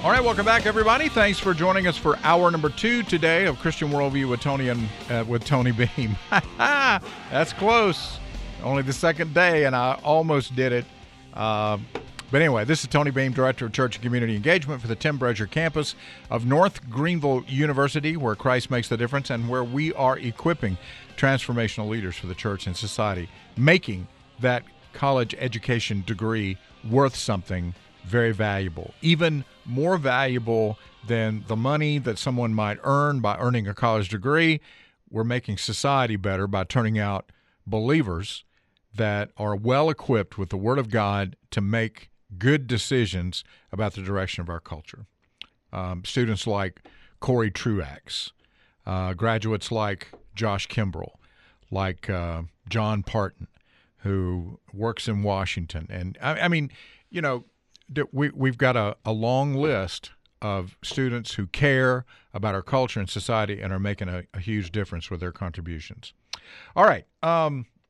All right, welcome back, everybody. Thanks for joining us for hour number 2 today of Christian Worldview with Tony Beam. That's close. Only the second day, and I almost did it. But anyway, this is Tony Beam, Director of Church and Community Engagement for the Tim Brezier campus of North Greenville University, where Christ makes the difference and where we are equipping transformational leaders for the church and society, making that college education degree worth something very valuable, even more valuable than the money that someone might earn by earning a college degree. We're making society better by turning out believers that are well equipped with the Word of God to make good decisions about the direction of our culture. Students like Corey Truax, graduates like Josh Kimbrell, like John Parton, who works in Washington. And I mean, you know, we've got a long list of students who care about our culture and society and are making a huge difference with their contributions. All right. I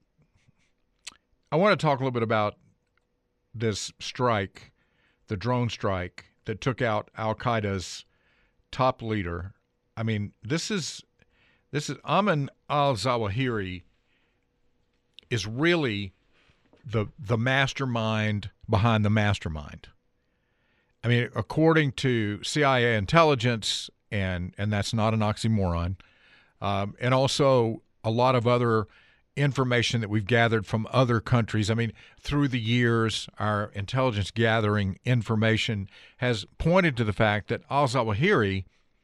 want to talk a little bit about this strike, the drone strike that took out Al-Qaeda's top leader. I mean, this is Ayman al-Zawahiri is really the mastermind behind the mastermind. I mean, according to CIA intelligence, and that's not an oxymoron, and also a lot of other information that we've gathered from other countries. I mean, through the years, our intelligence gathering information has pointed to the fact that al-Zawahiri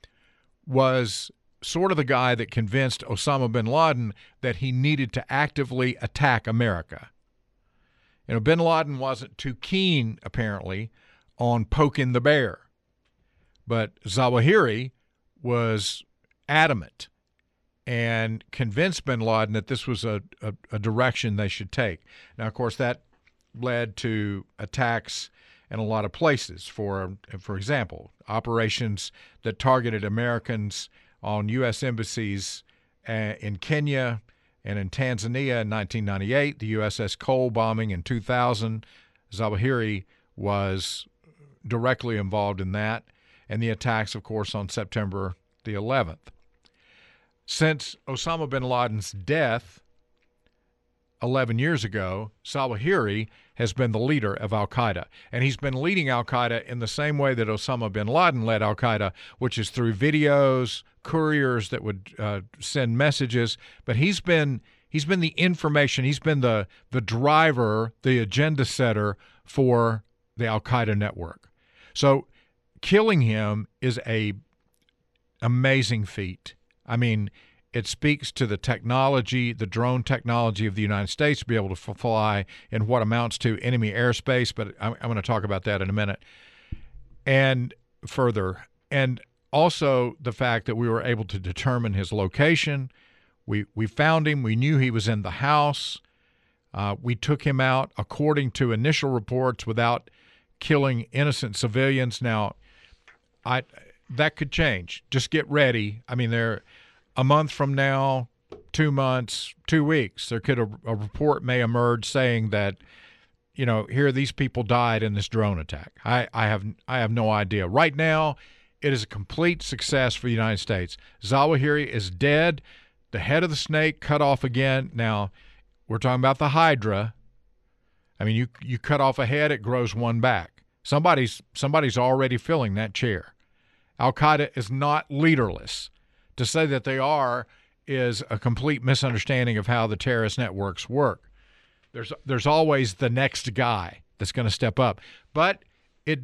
was sort of the guy that convinced Osama bin Laden that he needed to actively attack America. You know, bin Laden wasn't too keen, apparently, on poking the bear, but Zawahiri was adamant and convinced bin Laden that this was a direction they should take. Now, of course, that led to attacks in a lot of places. For example, operations that targeted Americans on U.S. embassies in Kenya and in Tanzania in 1998, the USS Cole bombing in 2000. Zawahiri was directly involved in that, and the attacks, of course, on September the 11th. Since Osama bin Laden's death 11 years ago, Zawahiri has been the leader of al-Qaeda. And he's been leading al-Qaeda in the same way that Osama bin Laden led al-Qaeda, which is through videos, couriers that would send messages. But he's been the information, he's been the driver, the agenda setter for the al-Qaeda network. So killing him is a amazing feat. I mean, it speaks to the technology, the drone technology of the United States to be able to fly in what amounts to enemy airspace, but I'm going to talk about that in a minute. And further, and also the fact that we were able to determine his location. We found him. We knew he was in the house. We took him out according to initial reports without killing innocent civilians. Now, that could change. Just get ready. I mean, a month from now, 2 months, 2 weeks, a report may emerge saying that, you know, here these people died in this drone attack. I have no idea. Right now, it is a complete success for the United States. Zawahiri is dead. The head of the snake cut off again. Now, we're talking about the Hydra. I mean, you cut off a head, it grows one back. Somebody's already filling that chair. Al-Qaeda is not leaderless. To say that they are is a complete misunderstanding of how the terrorist networks work. There's always the next guy that's going to step up. But it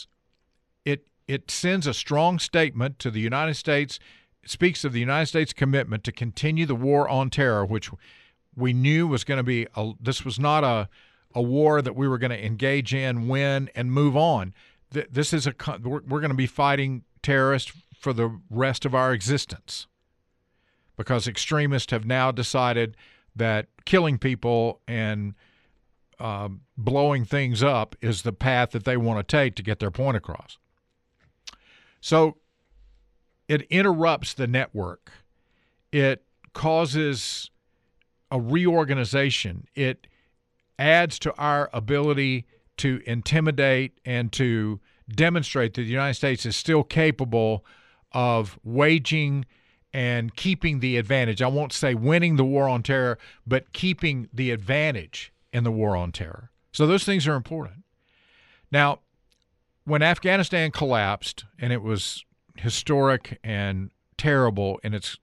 sends a strong statement to the United States. It speaks of the United States' commitment to continue the war on terror, which we knew was going to be this was not a war that we were going to engage in, win, and move on. This is we're going to be fighting terrorists for the rest of our existence, because extremists have now decided that killing people and blowing things up is the path that they want to take to get their point across. So it interrupts the network. It causes a reorganization. It adds to our ability to intimidate and to demonstrate that the United States is still capable of waging and keeping the advantage. I won't say winning the war on terror, but keeping the advantage in the war on terror. So those things are important. Now, when Afghanistan collapsed, and it was historic and terrible in its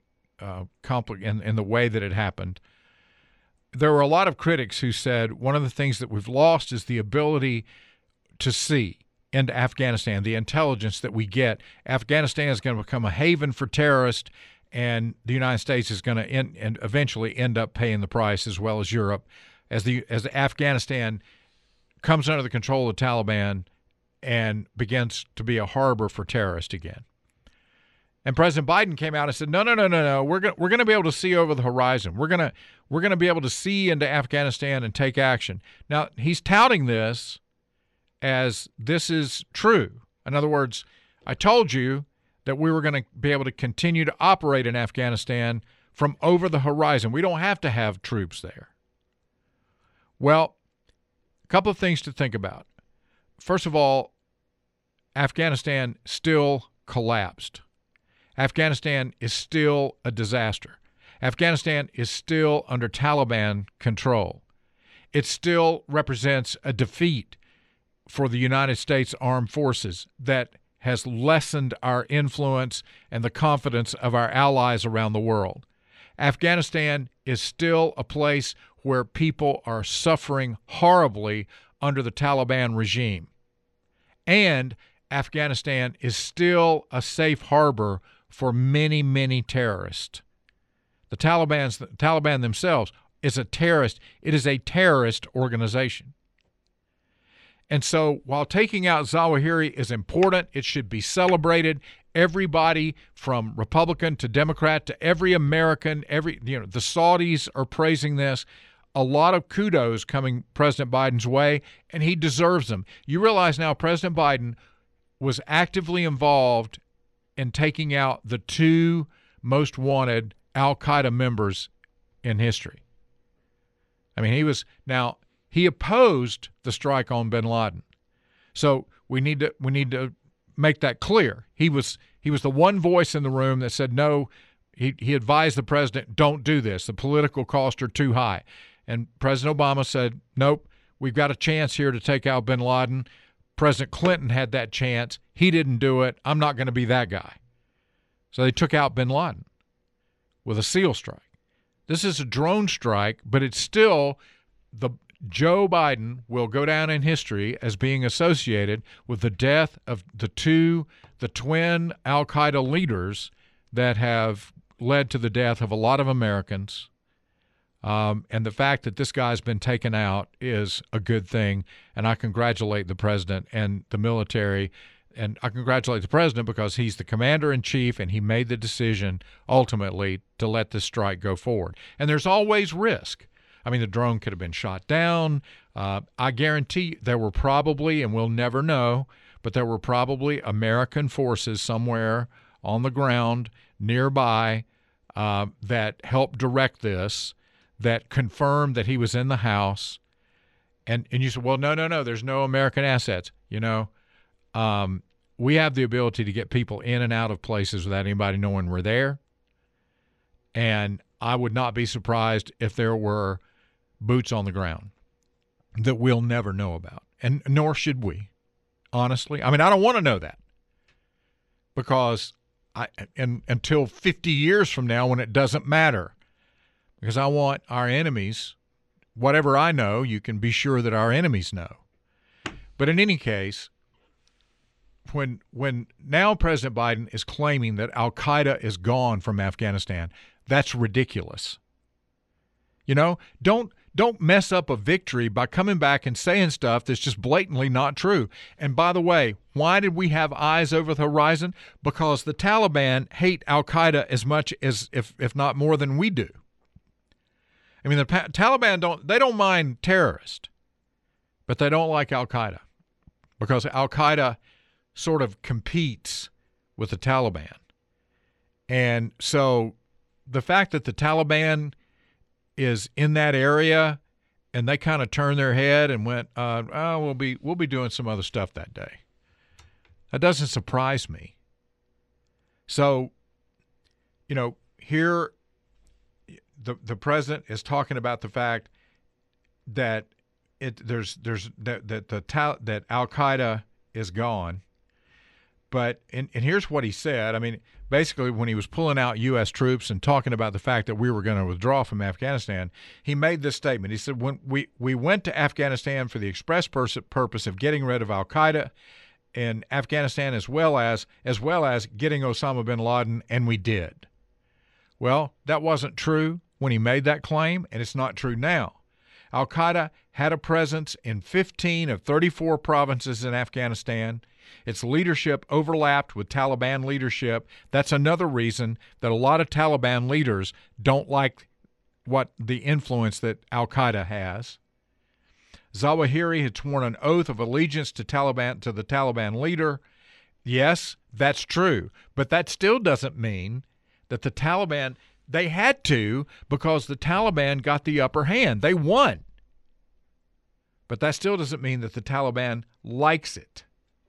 in the way that it happened, there were a lot of critics who said one of the things that we've lost is the ability to see into Afghanistan, the intelligence that we get. Afghanistan is going to become a haven for terrorists, and the United States is going to and eventually end up paying the price, as well as Europe, as Afghanistan comes under the control of the Taliban and begins to be a harbor for terrorists again. And President Biden came out and said, no. We're going to be able to see over the horizon. We're going to be able to see into Afghanistan and take action. Now, he's touting this as this is true. In other words, I told you that we were going to be able to continue to operate in Afghanistan from over the horizon. We don't have to have troops there. Well, a couple of things to think about. First of all, Afghanistan still collapsed. Afghanistan is still a disaster. Afghanistan is still under Taliban control. It still represents a defeat for the United States Armed Forces that has lessened our influence and the confidence of our allies around the world. Afghanistan is still a place where people are suffering horribly under the Taliban regime. And Afghanistan is still a safe harbor for many, many terrorists. The Taliban themselves is a terrorist. It is a terrorist organization. And so while taking out Zawahiri is important, it should be celebrated. Everybody from Republican to Democrat to every American, the Saudis are praising this. A lot of kudos coming President Biden's way, and he deserves them. You realize now President Biden was actively involved in taking out the two most wanted al-Qaeda members in history. I mean, he opposed the strike on bin Laden. So we need to make that clear. He was the one voice in the room that said no. He advised the president, don't do this. The political costs are too high. And President Obama said, nope, we've got a chance here to take out bin Laden. President Clinton had that chance. He didn't do it. I'm not going to be that guy. So they took out bin Laden with a SEAL strike. This is a drone strike, but it's still Joe Biden will go down in history as being associated with the death of the twin al-Qaeda leaders that have led to the death of a lot of Americans. And the fact that this guy's been taken out is a good thing, and I congratulate the president and the military. And I congratulate the president because he's the commander-in-chief, and he made the decision ultimately to let this strike go forward. And there's always risk. I mean, the drone could have been shot down. I guarantee there were probably, and we'll never know, but there were probably American forces somewhere on the ground nearby that helped direct this, that confirmed that he was in the house. And you said, well, no, there's no American assets. We have the ability to get people in and out of places without anybody knowing we're there. And I would not be surprised if there were boots on the ground that we'll never know about. And nor should we, honestly. I mean, I don't want to know that because until 50 years from now when it doesn't matter, because I want our enemies, whatever I know, you can be sure that our enemies know. But in any case, when now President Biden is claiming that al-Qaeda is gone from Afghanistan, that's ridiculous. Don't mess up a victory by coming back and saying stuff that's just blatantly not true. And by the way, why did we have eyes over the horizon? Because the Taliban hate al-Qaeda as much as, if not more than we do. I mean, the Taliban don't mind terrorists, but they don't like al-Qaeda because al-Qaeda sort of competes with the Taliban. And so the fact that the Taliban is in that area and they kind of turned their head and went, we'll be doing some other stuff that day. That doesn't surprise me. So, here the president is talking about the fact that that Al Qaeda is gone. But and here's what he said. I mean, basically, when he was pulling out U.S. troops and talking about the fact that we were going to withdraw from Afghanistan, he made this statement. He said, "When we went to Afghanistan for the express purpose of getting rid of Al Qaeda in Afghanistan, as well as getting Osama bin Laden, and we did." Well, that wasn't true when he made that claim, and it's not true now. Al Qaeda had a presence in 15 of 34 provinces in Afghanistan. Its leadership overlapped with Taliban leadership. That's another reason that a lot of Taliban leaders don't like what the influence that Al Qaeda has. Zawahiri had sworn an oath of allegiance to the Taliban leader. Yes, that's true, but that still doesn't mean that the Taliban, they had to, because the Taliban got the upper hand. They won. But that still doesn't mean that the Taliban likes it.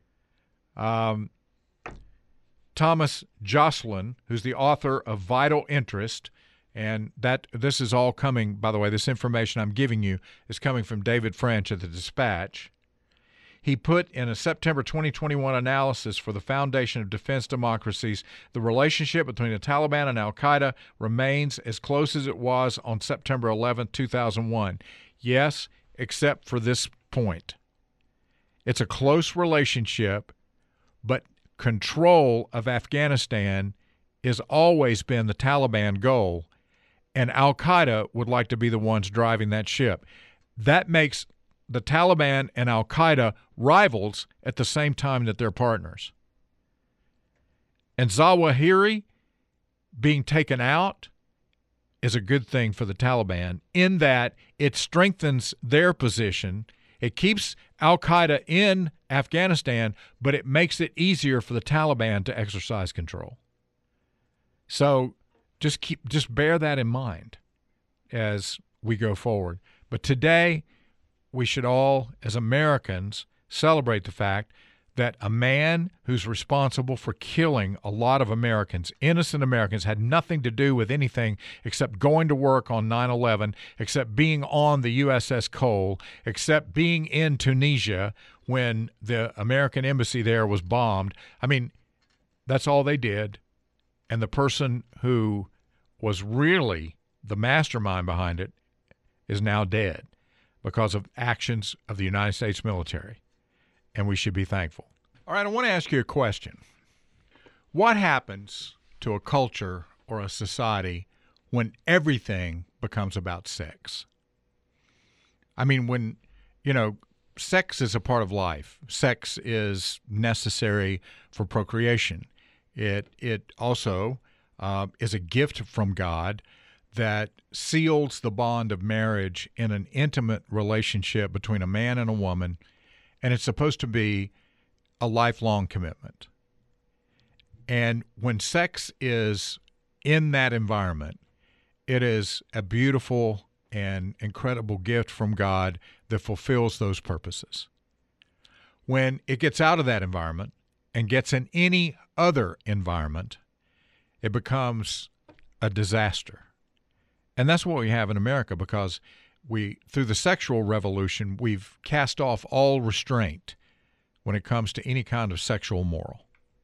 Thomas Joscelyn, who's the author of Vital Interest, and this is all coming, by the way, this information I'm giving you is coming from David French at the Dispatch. He put in a September 2021 analysis for the Foundation of Defense Democracies, the relationship between the Taliban and Al Qaeda remains as close as it was on September 11, 2001. Yes, except for this point. It's a close relationship, but control of Afghanistan has always been the Taliban goal, and Al Qaeda would like to be the ones driving that ship. That makes the Taliban and Al Qaeda rivals at the same time that they're partners. And Zawahiri being taken out is a good thing for the Taliban in that it strengthens their position. It keeps Al Qaeda in Afghanistan, but it makes it easier for the Taliban to exercise control. So just bear that in mind as we go forward. But today, we should all, as Americans, celebrate the fact that a man who's responsible for killing a lot of Americans, innocent Americans, had nothing to do with anything except going to work on 9/11, except being on the USS Cole, except being in Tunisia when the American embassy there was bombed. I mean, that's all they did. And the person who was really the mastermind behind it is now dead because of actions of the United States military. And we should be thankful. All right, I want to ask you a question. What happens to a culture or a society when everything becomes about sex? I mean, when, sex is a part of life. Sex is necessary for procreation. It also is a gift from God that seals the bond of marriage in an intimate relationship between a man and a woman, and it's supposed to be a lifelong commitment. And when sex is in that environment, it is a beautiful and incredible gift from God that fulfills those purposes. When it gets out of that environment and gets in any other environment, it becomes a disaster. And that's what we have in America, because through the sexual revolution, we've cast off all restraint when it comes to any kind of sexual moral.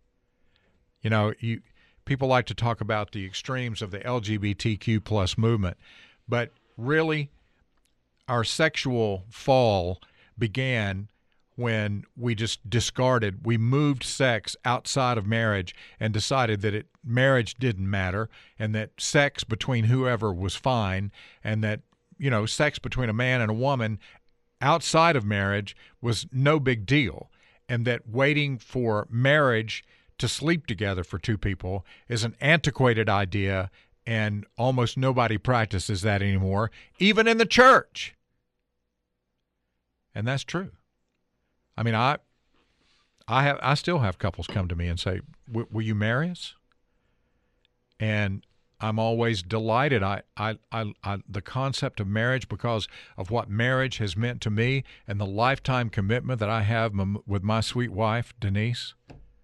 People like to talk about the extremes of the LGBTQ plus movement, but really our sexual fall began when we moved sex outside of marriage and decided that marriage didn't matter, and that sex between whoever was fine, and that, sex between a man and a woman outside of marriage was no big deal, and that waiting for marriage to sleep together for two people is an antiquated idea, and almost nobody practices that anymore, even in the church. And that's true. I mean, I still have couples come to me and say, "Will you marry us?" And I'm always delighted. The concept of marriage, because of what marriage has meant to me and the lifetime commitment that I have with my sweet wife, Denise,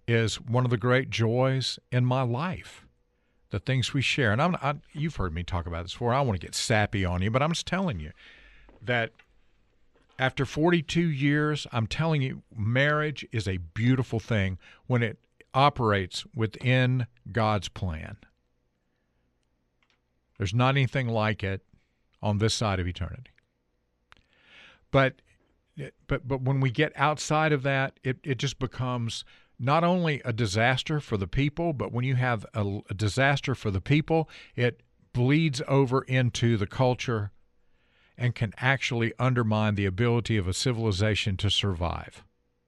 is one of the great joys in my life. The things we share. And you've heard me talk about this before. I don't want to get sappy on you, but I'm just telling you that after 42 years, I'm telling you, marriage is a beautiful thing when it operates within God's plan. There's not anything like it on this side of eternity. But when we get outside of that, it just becomes not only a disaster for the people, but when you have a disaster for the people, it bleeds over into the culture and can actually undermine the ability of a civilization to survive.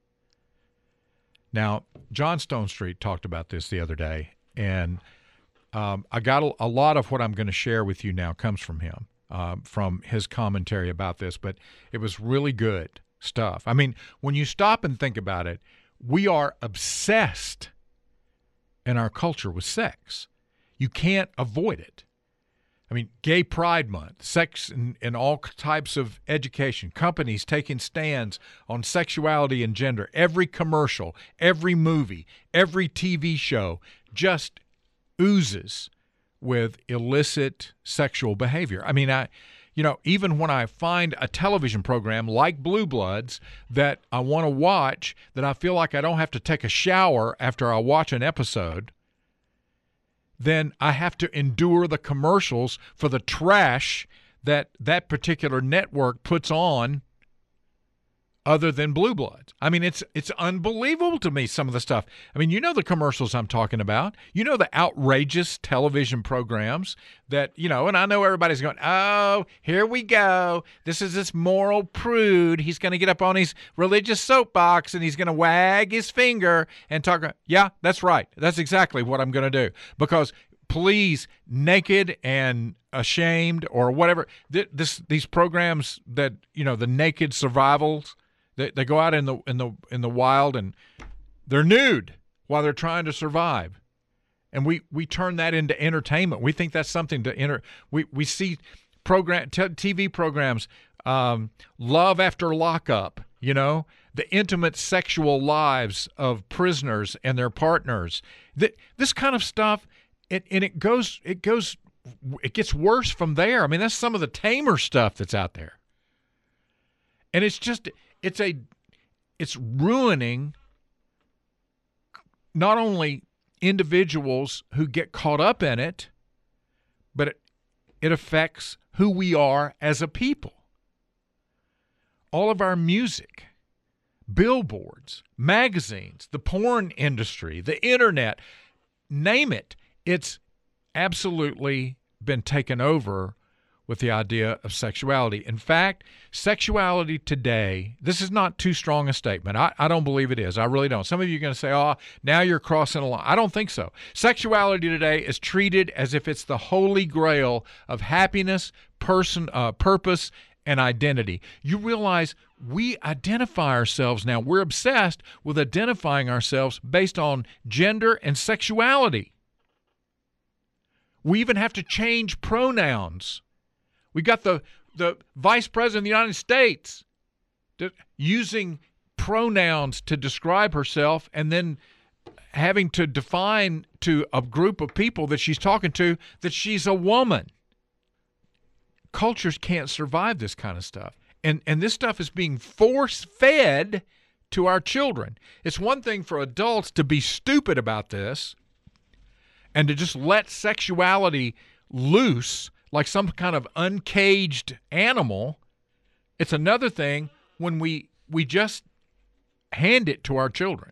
Now, John Stonestreet talked about this the other day, and I got a lot of what I'm going to share with you now comes from him, from his commentary about this, but it was really good stuff. I mean, when you stop and think about it, we are obsessed in our culture with sex. You can't avoid it. I mean, Gay Pride Month, sex in all types of education, companies taking stands on sexuality and gender. Every commercial, every movie, every TV show just oozes with illicit sexual behavior. I mean, even when I find a television program like Blue Bloods that I want to watch, that I feel like I don't have to take a shower after I watch an episode, then I have to endure the commercials for the trash that particular network puts on other than Blue Bloods. I mean, it's unbelievable to me, some of the stuff. I mean, you know the commercials I'm talking about. You know the outrageous television programs that, and I know everybody's going, oh, here we go. This is this moral prude. He's going to get up on his religious soapbox and he's going to wag his finger and talk. Yeah, that's right. That's exactly what I'm going to do. Because please, naked and ashamed or whatever, these programs that, the naked survivals, they go out in the wild and they're nude while they're trying to survive, and we turn that into entertainment. We think that's something to We see TV programs, Love After Lockup. The intimate sexual lives of prisoners and their partners. This kind of stuff, it gets worse from there. I mean, that's some of the tamer stuff that's out there, and it's ruining not only individuals who get caught up in it, but it affects who we are as a people. All of our music, billboards, magazines, the porn industry, the internet, name it, it's absolutely been taken over with the idea of sexuality. In fact, sexuality today, this is not too strong a statement. I don't believe it is. I really don't. Some of you are going to say, oh, now you're crossing a line. I don't think so. Sexuality today is treated as if it's the holy grail of happiness, purpose, and identity. You realize we identify ourselves now. We're obsessed with identifying ourselves based on gender and sexuality. We even have to change pronouns. We got the Vice President of the United States using pronouns to describe herself and then having to define to a group of people that she's talking to that she's a woman. Cultures can't survive this kind of stuff. And this stuff is being force-fed to our children. It's one thing for adults to be stupid about this and to just let sexuality loose like some kind of uncaged animal. It's another thing when we just hand it to our children.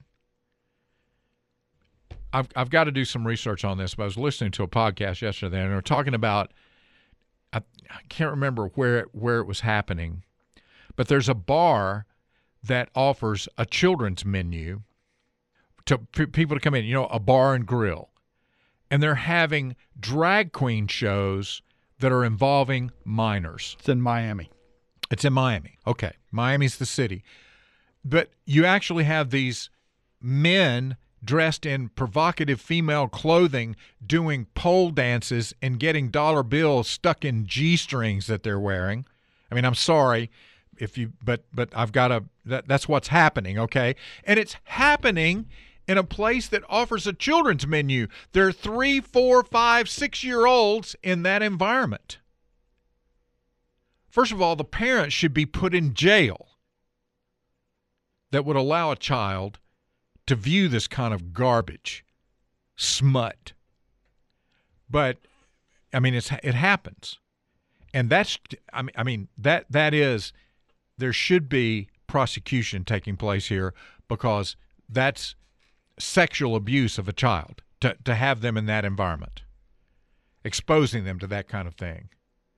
I've got to do some research on this, but I was listening to a podcast yesterday, and they were talking about, I can't remember where it was happening, but there's a bar that offers a children's menu to people to come in, a bar and grill. And they're having drag queen shows that are involving minors. It's in Miami. Okay. Miami's the city. But you actually have these men dressed in provocative female clothing doing pole dances and getting dollar bills stuck in G-strings that they're wearing. I mean, I'm sorry but I've got to, that's what's happening, okay? And it's happening in a place that offers a children's menu. There are 3, 4, 5, 6-year-olds in that environment. First of all, the parents should be put in jail that would allow a child to view this kind of garbage, smut. But, I mean, it happens. And that's, I mean, that is, there should be prosecution taking place here, because that's sexual abuse of a child to have them in that environment, exposing them to that kind of thing.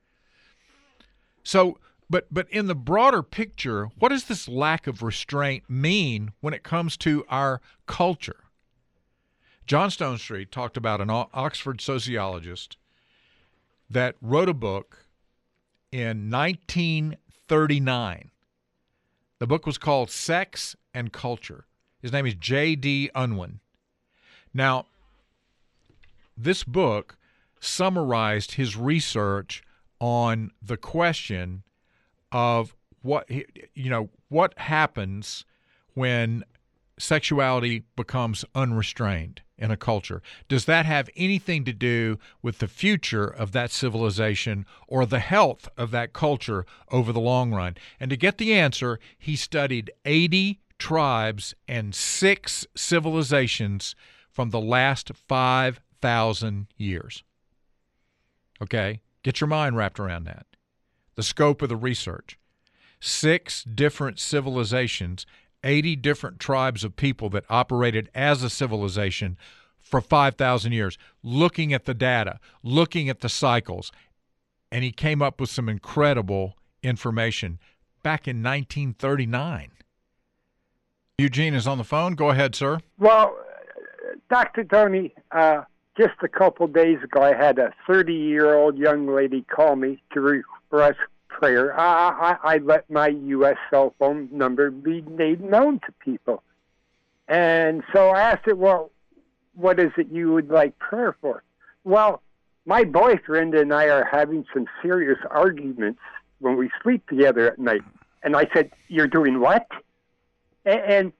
So, but in the broader picture, what does this lack of restraint mean when it comes to our culture? John Stonestreet talked about an Oxford sociologist that wrote a book in 1939. The book was called Sex and Culture. His name is J.D. Unwin. Now, this book summarized his research on the question of what happens when sexuality becomes unrestrained in a culture. Does that have anything to do with the future of that civilization or the health of that culture over the long run? And to get the answer, he studied 80 tribes and 6 civilizations from the last 5,000 years. Okay? Get your mind wrapped around that. The scope of the research. 6 different civilizations, 80 different tribes of people that operated as a civilization for 5,000 years, looking at the data, looking at the cycles, and he came up with some incredible information back in 1939. Eugene is on the phone. Go ahead, sir. Well, Dr. Tony, just a couple days ago, I had a 30-year-old young lady call me to request prayer. I let my U.S. cell phone number be made known to people. And so I asked her, well, what is it you would like prayer for? Well, my boyfriend and I are having some serious arguments when we sleep together at night. And I said, you're doing what? And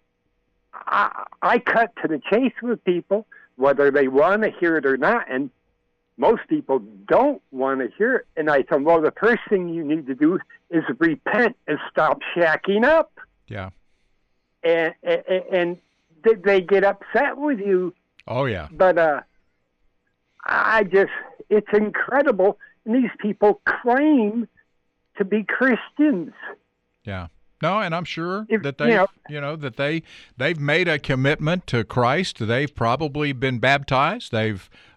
I cut to the chase with people, whether they want to hear it or not. And most people don't want to hear it. And I told them, well, the first thing you need to do is repent and stop shacking up. Yeah. And they get upset with you. Oh, yeah. But it's incredible. And these people claim to be Christians. Yeah. No, and I'm sure that they've made a commitment to Christ. They've probably been baptized. They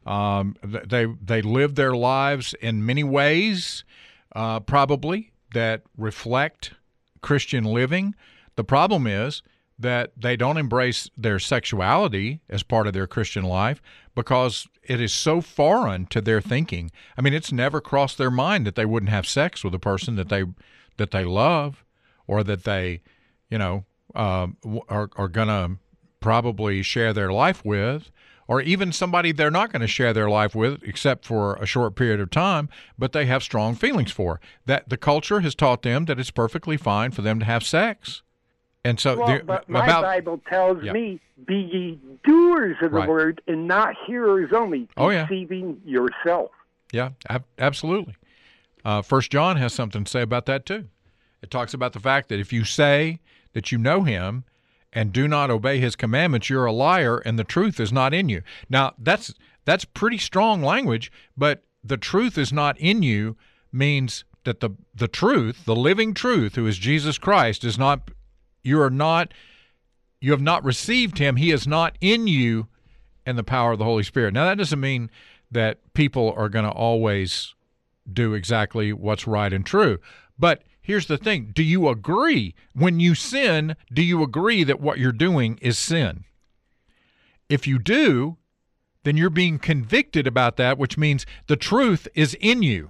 live their lives in many ways, probably that reflect Christian living. The problem is that they don't embrace their sexuality as part of their Christian life because it is so foreign to their thinking. I mean, it's never crossed their mind that they wouldn't have sex with a person that they love, or that they, are going to probably share their life with, or even somebody they're not going to share their life with except for a short period of time, but they have strong feelings for. That the culture has taught them that it's perfectly fine for them to have sex. And so but my Bible tells me, be ye doers of the word and not hearers only, deceiving yourself. Yeah, absolutely. 1 John has something to say about that too. It talks about the fact that if you say that you know him and do not obey his commandments, you're a liar and the truth is not in you. Now, that's pretty strong language, but the truth is not in you means that the truth, the living truth, who is Jesus Christ, is not, you have not received him. He is not in you in the power of the Holy Spirit. Now, that doesn't mean that people are going to always do exactly what's right and true, but here's the thing. Do you agree? When you sin, do you agree that what you're doing is sin? If you do, then you're being convicted about that, which means the truth is in you.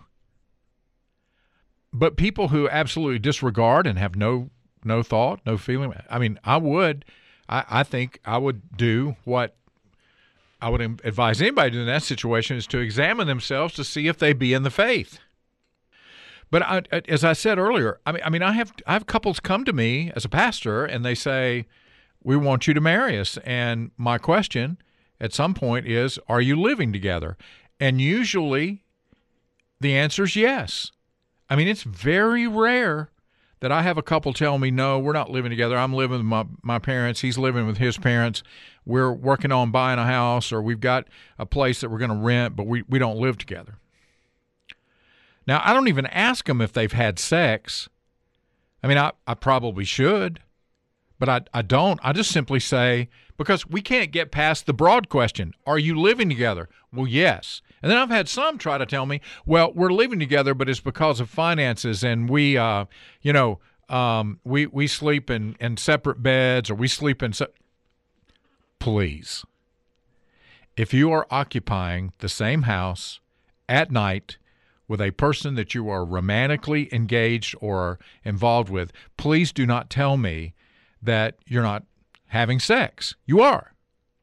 But people who absolutely disregard and have no thought, no feeling, I mean, I think I would do what I would advise anybody to do in that situation, is to examine themselves to see if they be in the faith. But as I said earlier, I mean, I have couples come to me as a pastor, and they say, we want you to marry us. And my question at some point is, are you living together? And usually the answer is yes. I mean, it's very rare that I have a couple tell me, no, we're not living together. I'm living with my parents. He's living with his parents. We're working on buying a house, or we've got a place that we're going to rent, but we don't live together. Now, I don't even ask them if they've had sex. I mean, I probably should, but I don't. I just simply say, because we can't get past the broad question, are you living together? Well, yes. And then I've had some try to tell me, well, we're living together, but it's because of finances, and we sleep in separate beds, or we sleep in Please. If you are occupying the same house at night with a person that you are romantically engaged or involved with, please do not tell me that you're not having sex. You are.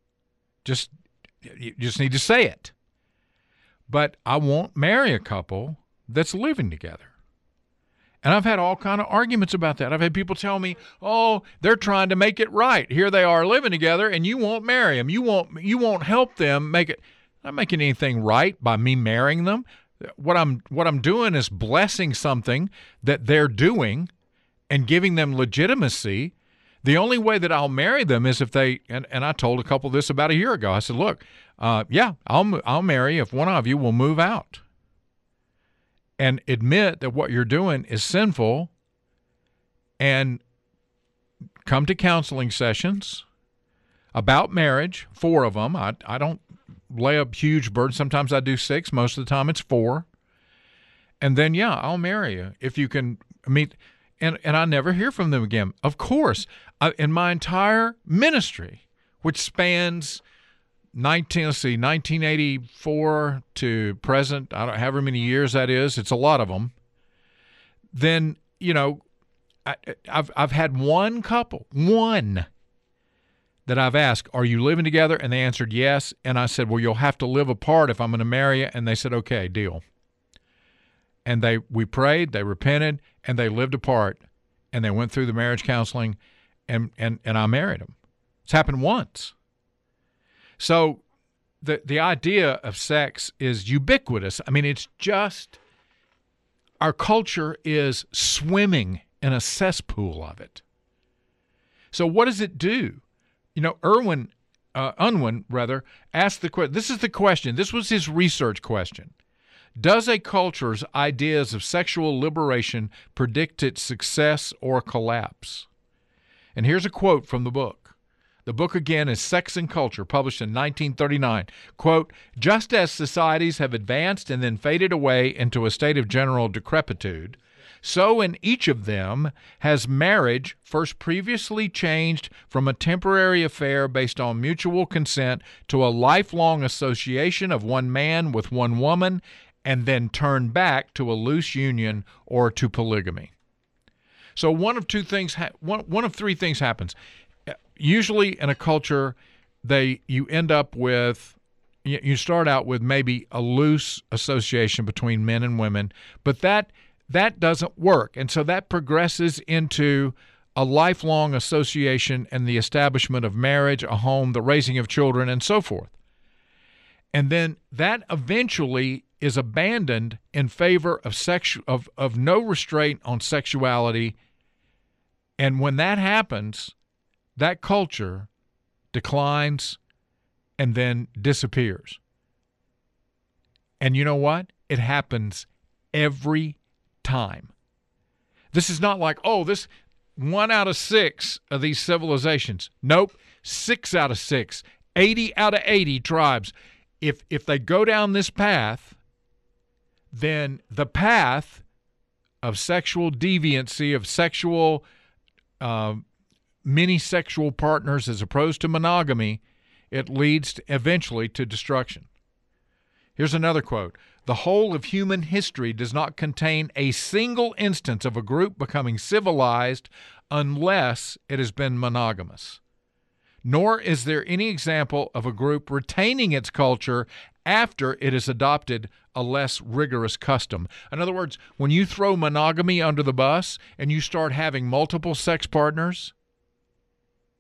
You just need to say it. But I won't marry a couple that's living together. And I've had all kind of arguments about that. I've had people tell me, oh, they're trying to make it right. Here they are living together, and you won't marry them. You won't help them make it. I'm not making anything right by me marrying them. What I'm doing is blessing something that they're doing and giving them legitimacy. The only way that I'll marry them is if they, and I told a couple this about a year ago. I said, look, I'll marry if one of you will move out and admit that what you're doing is sinful, and come to counseling sessions about marriage, 4 of them. I don't lay a huge burden. Sometimes I do 6. Most of the time it's 4. And then, I'll marry you if you can meet. And I never hear from them again. Of course, in my entire ministry, which spans 1984 to present, I don't know however many years that is, it's a lot of them. Then, I've had one couple, that I've asked, are you living together? And they answered yes. And I said, well, you'll have to live apart if I'm going to marry you. And they said, okay, deal. And we prayed, they repented, and they lived apart, and they went through the marriage counseling, and I married them. It's happened once. So the idea of sex is ubiquitous. I mean, it's just, our culture is swimming in a cesspool of it. So what does it do? Unwin asked the question. This is the question. This was his research question. Does a culture's ideas of sexual liberation predict its success or collapse? And here's a quote from the book. The book, again, is Sex and Culture, published in 1939. Quote, just as societies have advanced and then faded away into a state of general decrepitude, so in each of them has marriage first previously changed from a temporary affair based on mutual consent to a lifelong association of one man with one woman, and then turn back to a loose union or to polygamy. So one of 3 things happens. Usually in a culture, you end up with, you start out with maybe a loose association between men and women, but that doesn't work. And so that progresses into a lifelong association and the establishment of marriage, a home, the raising of children, and so forth. And then that eventually is abandoned in favor of no restraint on sexuality. And when that happens, that culture declines and then disappears. And you know what? It happens every time. This is not like, this 1 out of 6 of these civilizations. Nope, 6 out of 6, 80 out of 80 tribes. If they go down this path, then the path of sexual deviancy, of sexual many sexual partners as opposed to monogamy, it leads eventually to destruction. Here's another quote. The whole of human history does not contain a single instance of a group becoming civilized unless it has been monogamous. Nor is there any example of a group retaining its culture after it has adopted a less rigorous custom. In other words, when you throw monogamy under the bus and you start having multiple sex partners,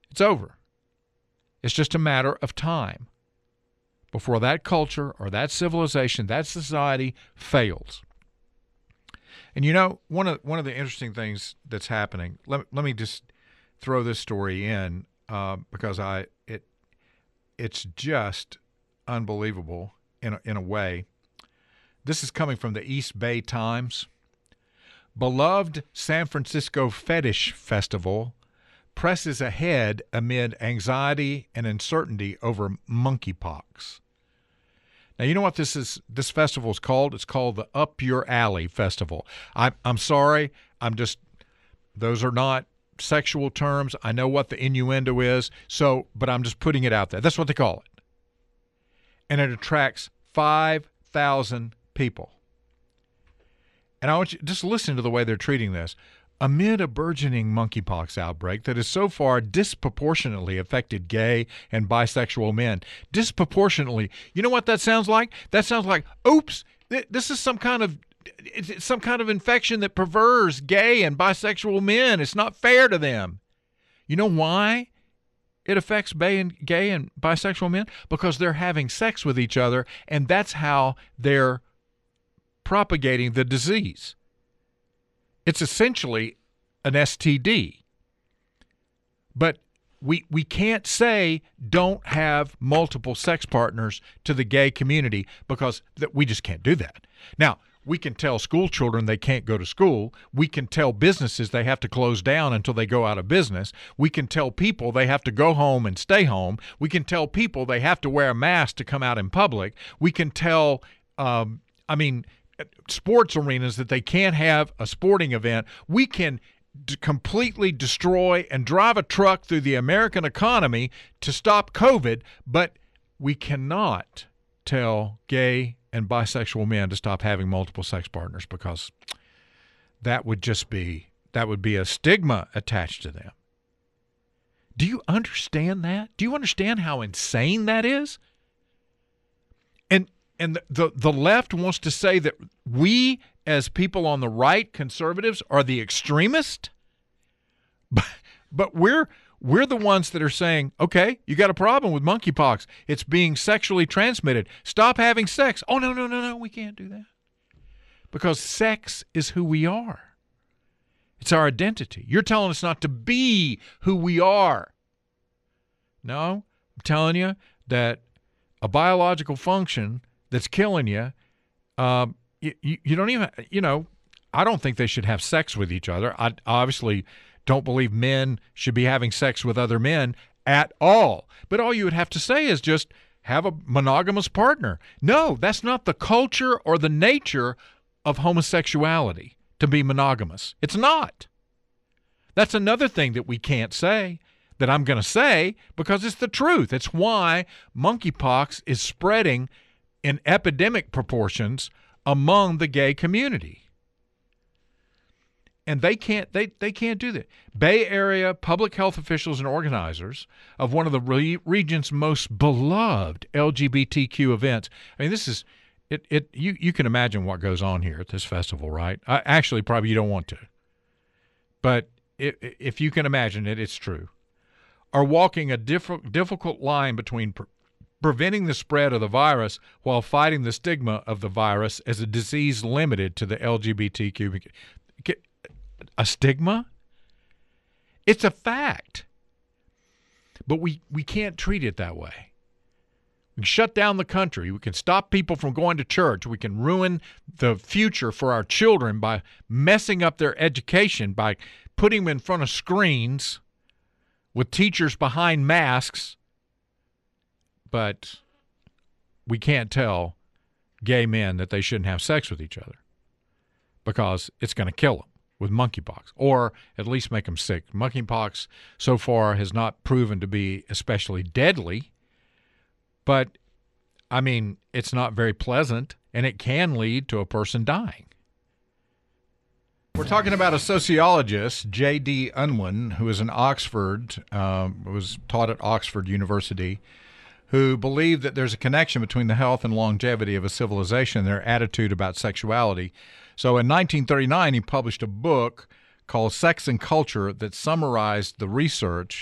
It's over. It's just a matter of time before that culture or that civilization, that society fails. And you know, one of the interesting things that's happening, let me just throw this story in because it's just unbelievable in a way. This is coming from the East Bay Times. Beloved San Francisco Fetish Festival presses ahead amid anxiety and uncertainty over monkeypox. Now, you know what this festival is called? It's called the Up Your Alley Festival. I'm sorry. Those are not sexual terms. I know what the innuendo is, but I'm just putting it out there. That's what they call it. And it attracts 5,000 people. And I want you to just listen to the way they're treating this. Amid a burgeoning monkeypox outbreak that has so far disproportionately affected gay and bisexual men. Disproportionately. You know what that sounds like? That sounds like, oops, this is some kind of infection that perverts gay and bisexual men. It's not fair to them. You know why it affects gay and bisexual men? Because they're having sex with each other, and that's how they're propagating the disease. It's essentially an STD. But we can't say don't have multiple sex partners to the gay community because we just can't do that. Now, we can tell school children they can't go to school. We can tell businesses they have to close down until they go out of business. We can tell people they have to go home and stay home. We can tell people they have to wear a mask to come out in public. We can tell, sports arenas that they can't have a sporting event. We can completely destroy and drive a truck through the American economy to stop COVID, but we cannot tell gay and bisexual men to stop having multiple sex partners because that would be a stigma attached to them. Do you understand that? Do you understand how insane that is? And the left wants to say that we, as people on the right, conservatives, are the extremists. But we're the ones that are saying, okay, you got a problem with monkeypox. It's being sexually transmitted. Stop having sex. Oh, no, we can't do that. Because sex is who we are. It's our identity. You're telling us not to be who we are. No, I'm telling you that a biological function that's killing you, you don't even, I don't think they should have sex with each other. I obviously don't believe men should be having sex with other men at all. But all you would have to say is just have a monogamous partner. No, that's not the culture or the nature of homosexuality, to be monogamous. It's not. That's another thing that we can't say, that I'm going to say, because it's the truth. It's why monkeypox is spreading in epidemic proportions among the gay community. And they can't do that. Bay Area public health officials and organizers of one of the region's most beloved LGBTQ events. I mean, this is you can imagine what goes on here at this festival, right? Actually, probably you don't want to. But if you can imagine it, it's true. Are walking a difficult line between preventing the spread of the virus while fighting the stigma of the virus as a disease limited to the LGBTQ. A stigma? It's a fact. But we can't treat it that way. We can shut down the country. We can stop people from going to church. We can ruin the future for our children by messing up their education, by putting them in front of screens with teachers behind masks. But we can't tell gay men that they shouldn't have sex with each other because it's going to kill them with monkeypox, or at least make them sick. Monkeypox so far has not proven to be especially deadly, but, I mean, it's not very pleasant, and it can lead to a person dying. We're talking about a sociologist, J.D. Unwin, who is in Oxford, was taught at Oxford University, who believed that there's a connection between the health and longevity of a civilization and their attitude about sexuality. So in 1939, he published a book called Sex and Culture that summarized the research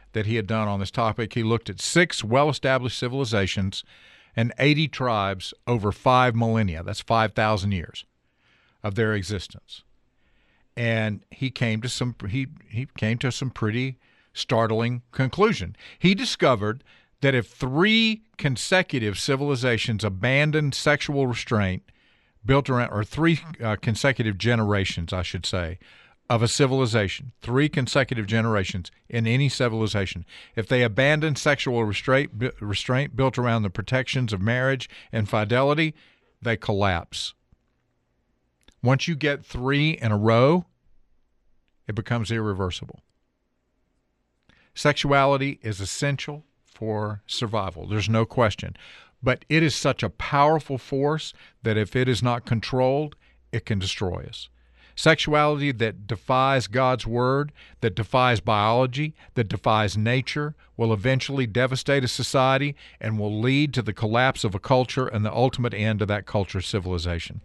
that he had done on this topic. He looked at 6 well-established civilizations and 80 tribes over 5 millennia. That's 5,000 years of their existence. And he came to some pretty startling conclusion. He discovered that if 3 consecutive civilizations abandoned sexual restraint built around, or 3 consecutive generations, I should say, of a civilization, 3 consecutive generations in any civilization, if they abandon sexual restraint built around the protections of marriage and fidelity, they collapse. Once you get 3 in a row, it becomes irreversible. Sexuality is essential for survival. There's no question. But it is such a powerful force that if it is not controlled, it can destroy us. Sexuality that defies God's word, that defies biology, that defies nature, will eventually devastate a society and will lead to the collapse of a culture and the ultimate end of that culture's civilization.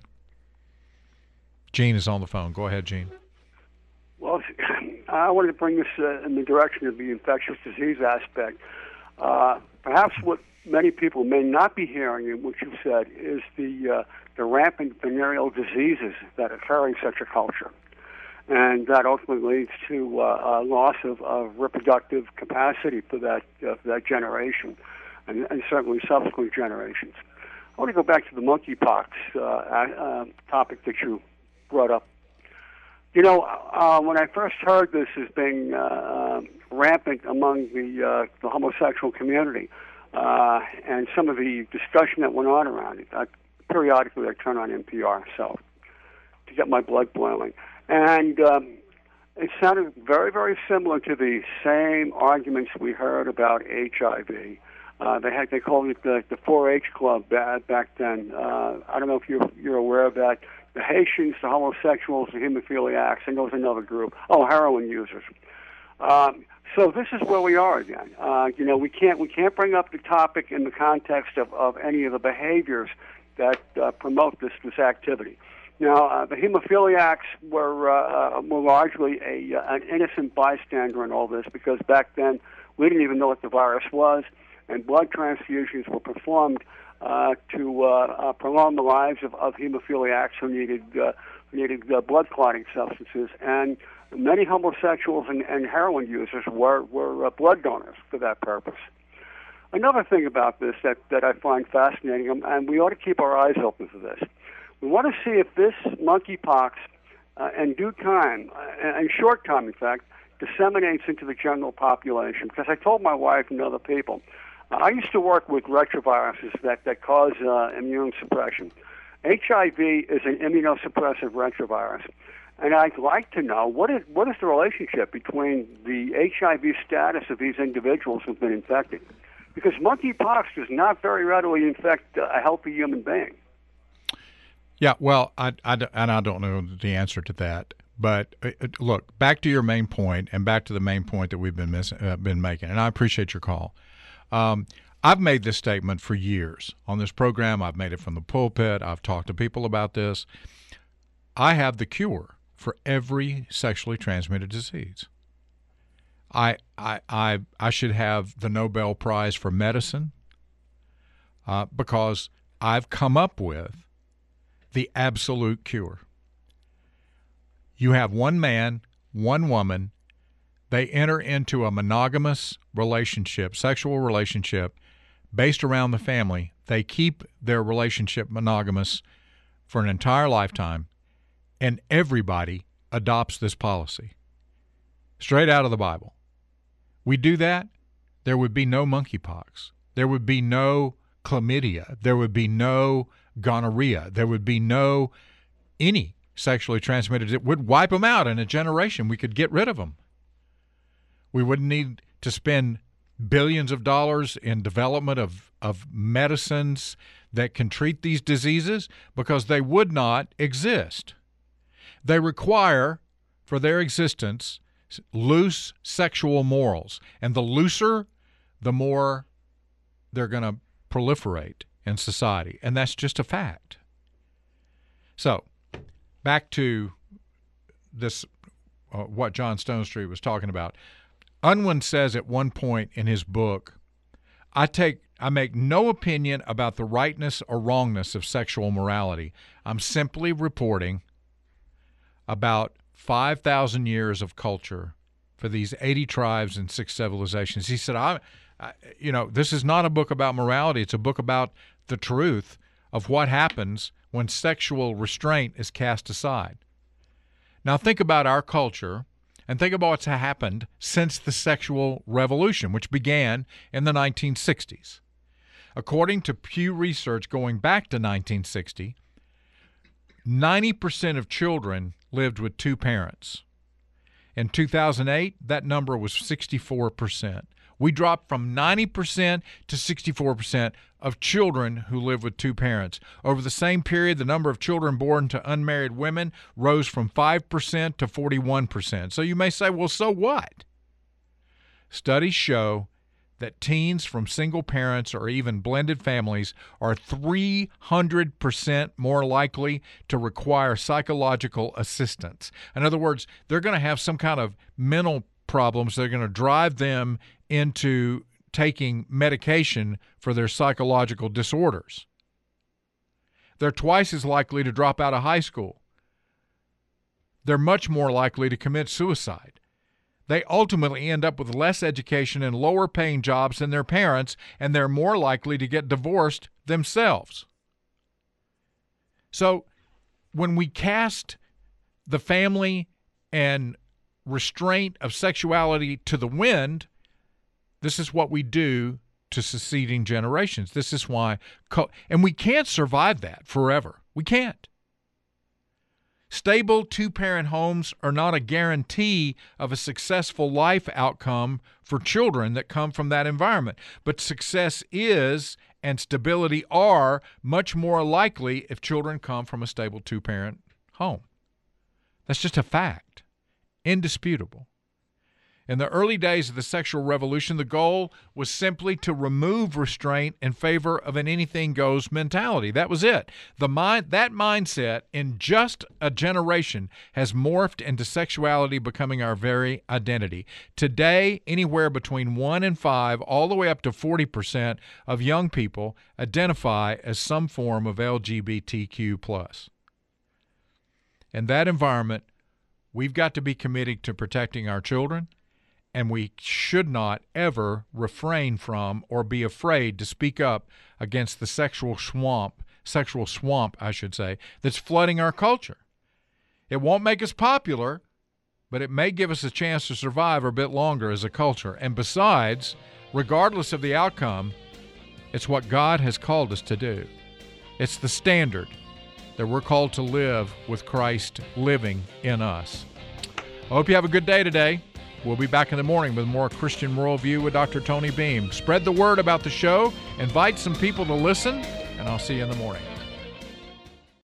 Gene is on the phone. Go ahead, Gene. Well, I wanted to bring this in the direction of the infectious disease aspect. Perhaps what many people may not be hearing in what you've said is the rampant venereal diseases that occur in such a culture. And that ultimately leads to a loss of reproductive capacity for that generation and certainly subsequent generations. I want to go back to the monkeypox topic that you brought up. You know, when I first heard this as being rampant among the homosexual community and some of the discussion that went on around it, periodically I turn on NPR to get my blood boiling. And it sounded very, very similar to the same arguments we heard about HIV. They called it the 4-H Club back then. I don't know if you're aware of that. The Haitians, the homosexuals, the hemophiliacs, and there was another group. Oh, heroin users. So this is where we are again. You know, we can't bring up the topic in the context of any of the behaviors that promote this activity. Now, the hemophiliacs were largely an innocent bystander in all this because back then we didn't even know what the virus was, and blood transfusions were performed to prolong the lives of hemophiliacs who needed blood clotting substances. And many homosexuals and heroin users were blood donors for that purpose. Another thing about this that I find fascinating, and we ought to keep our eyes open for this, we want to see if this monkeypox, in due time, in short time, in fact, disseminates into the general population. Because I told my wife and other people, I used to work with retroviruses that cause immune suppression. HIV is an immunosuppressive retrovirus. And I'd like to know what is the relationship between the HIV status of these individuals who've been infected. Because monkeypox does not very readily infect a healthy human being. Yeah, well, I don't know the answer to that. But look, back to your main point and back to the main point that we've been making, and I appreciate your call. I've made this statement for years on this program. I've made it from the pulpit. I've talked to people about this. I have the cure for every sexually transmitted disease. I should have the Nobel Prize for medicine because I've come up with the absolute cure. You have one man, one woman. They enter into a monogamous relationship, sexual relationship, based around the family. They keep their relationship monogamous for an entire lifetime, and everybody adopts this policy. Straight out of the Bible. We do that, there would be no monkeypox. There would be no chlamydia. There would be no gonorrhea. There would be no any sexually transmitted. It would wipe them out in a generation. We could get rid of them. We wouldn't need to spend billions of dollars in development of medicines that can treat these diseases because they would not exist. They require, for their existence, loose sexual morals. And the looser, the more they're going to proliferate in society. And that's just a fact. So, back to this, what John Stonestreet was talking about. Unwin says at one point in his book, I make no opinion about the rightness or wrongness of sexual morality. I'm simply reporting about 5,000 years of culture for these 80 tribes and 6 civilizations. He said, this is not a book about morality. It's a book about the truth of what happens when sexual restraint is cast aside. Now think about our culture and think about what's happened since the sexual revolution, which began in the 1960s. According to Pew Research going back to 1960, 90% of children lived with 2 parents. In 2008, that number was 64%. We dropped from 90% to 64% of children who live with 2 parents. Over the same period, the number of children born to unmarried women rose from 5% to 41%. So you may say, well, so what? Studies show that teens from single parents or even blended families are 300% more likely to require psychological assistance. In other words, they're going to have some kind of mental problems that are going to drive them into taking medication for their psychological disorders. They're twice as likely to drop out of high school. They're much more likely to commit suicide. They ultimately end up with less education and lower paying jobs than their parents, and they're more likely to get divorced themselves. So when we cast the family and restraint of sexuality to the wind, this is what we do to succeeding generations. This is why, and we can't survive that forever. We can't. Stable 2-parent homes are not a guarantee of a successful life outcome for children that come from that environment. But success is and stability are much more likely if children come from a stable 2-parent home. That's just a fact, indisputable. In the early days of the sexual revolution, the goal was simply to remove restraint in favor of an anything-goes mentality. That was it. That mindset in just a generation has morphed into sexuality becoming our very identity. Today, anywhere between 1 and 5, all the way up to 40% of young people identify as some form of LGBTQ+. In that environment, we've got to be committed to protecting our children, and we should not ever refrain from or be afraid to speak up against the sexual swamp, that's flooding our culture. It won't make us popular, but it may give us a chance to survive a bit longer as a culture. And besides, regardless of the outcome, it's what God has called us to do. It's the standard that we're called to live with Christ living in us. I hope you have a good day today. We'll be back in the morning with more Christian Worldview with Dr. Tony Beam. Spread the word about the show, invite some people to listen, and I'll see you in the morning.